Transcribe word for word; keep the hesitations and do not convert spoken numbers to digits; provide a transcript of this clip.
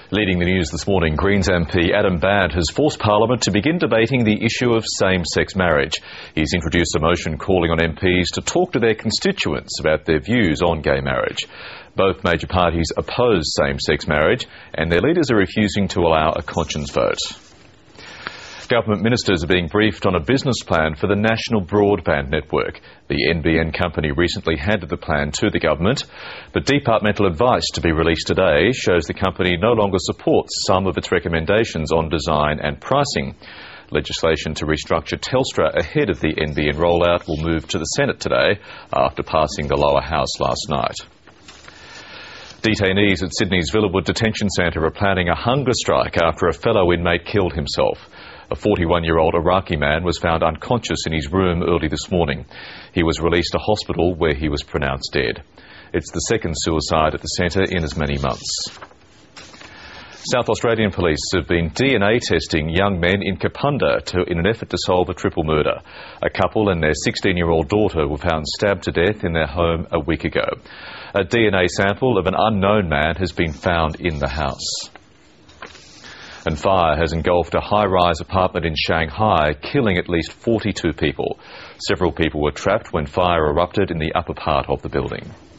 Leading the news this morning, Greens M P Adam Bandt has forced Parliament to begin debating the issue of same-sex marriage. He's introduced a motion calling on M Ps to talk to their constituents about their views on gay marriage. Both major parties oppose same-sex marriage, and their leaders are refusing to allow a conscience vote. Government ministers are being briefed on a business plan for the National Broadband Network. The N B N company recently handed the plan to the government, but departmental advice to be released today shows the company no longer supports some of its recommendations on design and pricing. Legislation to restructure Telstra ahead of the N B N rollout will move to the Senate today after passing the lower house last night. Detainees at Sydney's Villawood Detention Centre are planning a hunger strike after a fellow inmate killed himself. A forty-one-year-old Iraqi man was found unconscious in his room early this morning. He was released to hospital where he was pronounced dead. It's the second suicide at the centre in as many months. South Australian police have been D N A testing young men in Kapunda to, in an effort to solve a triple murder. A couple and their sixteen-year-old daughter were found stabbed to death in their home a week ago. A D N A sample of an unknown man has been found in the house. And fire has engulfed a high-rise apartment in Shanghai, killing at least forty-two people. Several people were trapped when fire erupted in the upper part of the building.